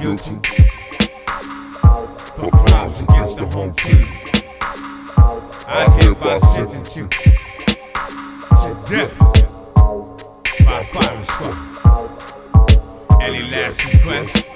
guilty for crimes against the home team. I hereby sentence you to death by firing squad. Any last requests?